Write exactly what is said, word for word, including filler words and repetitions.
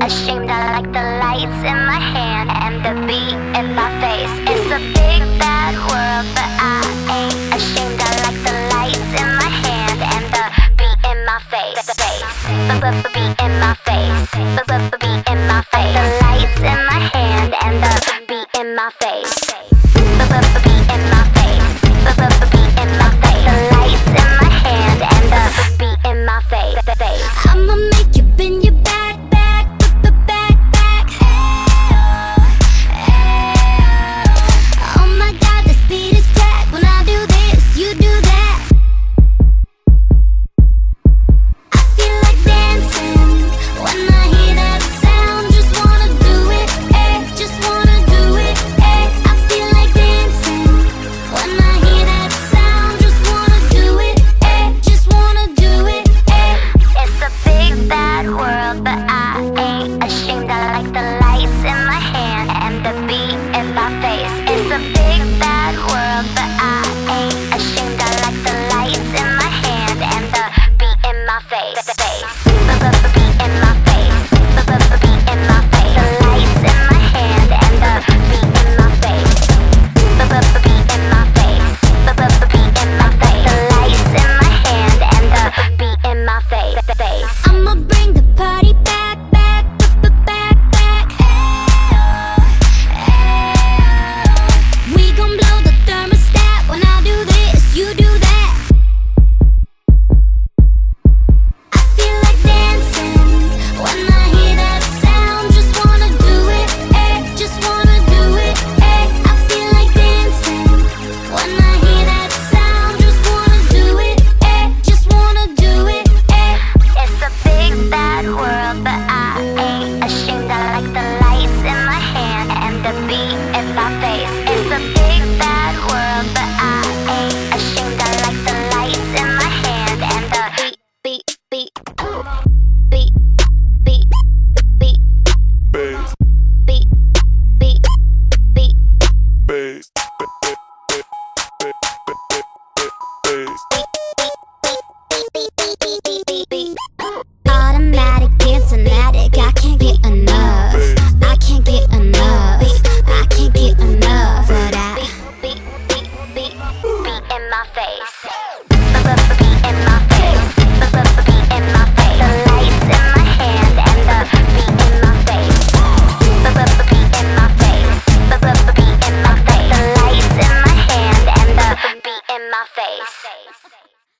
ashamed. I like the lights in my hand and the beat in my face. It's a big bad world, but I ain't ashamed. I like the lights in my hand and the beat in my face. Beat in my face. Beat in my face. The lights in my hand and the beat in my face. Beat in my face. Beat in my face. The lights in my hand and the beat in my face. I'ma make you bend your back, back, back, back. Oh my God, the speed is crack. When I do this, you do that. I feel like dancing when I hear that sound. Just wanna do it, eh? Just wanna do it, eh? I feel like dancing when I hear that sound. Just wanna do it, eh? Just wanna do it, eh? It's a big bad world, but I ain't ashamed. I like the lights in my hand and the beat in my face. It's a big bad world, but I ain't ashamed. I like the lights in my hand and the beat in my face. Beat in my face. Beat in my face. The lights in my hand and the beat in my face. Beat in my face. Beat in my face. The lights in my hand and the beat in my face. I'ma bring the party back, back, back, back. We gon' blow the thermostat. When I do this, you do that. I feel like dancing when I hear that sound. Just wanna do it, eh? Just wanna do it, eh? I feel like dancing when I hear that sound. Just wanna do it, eh? Just wanna do it, eh? It's a big bad world, but I ain't ashamed. I like the lights in my hand and the beat in my face. It's a big bad world, but I ain't ashamed. I like the lights in my hand and the beat, beat, beat, beat, beat, beat, Bass, beat, beat, beat, bass, bass. Automatic, dancing addict. I can't get enough. I can't get enough. I can't get enough of that. beat, beat, beat, beat in my face. Beat in my face. Beat in my face. The lights in my hand and the beat in my face. Beat in my face. Beat in my face. The lights in my hand and the beat in my face.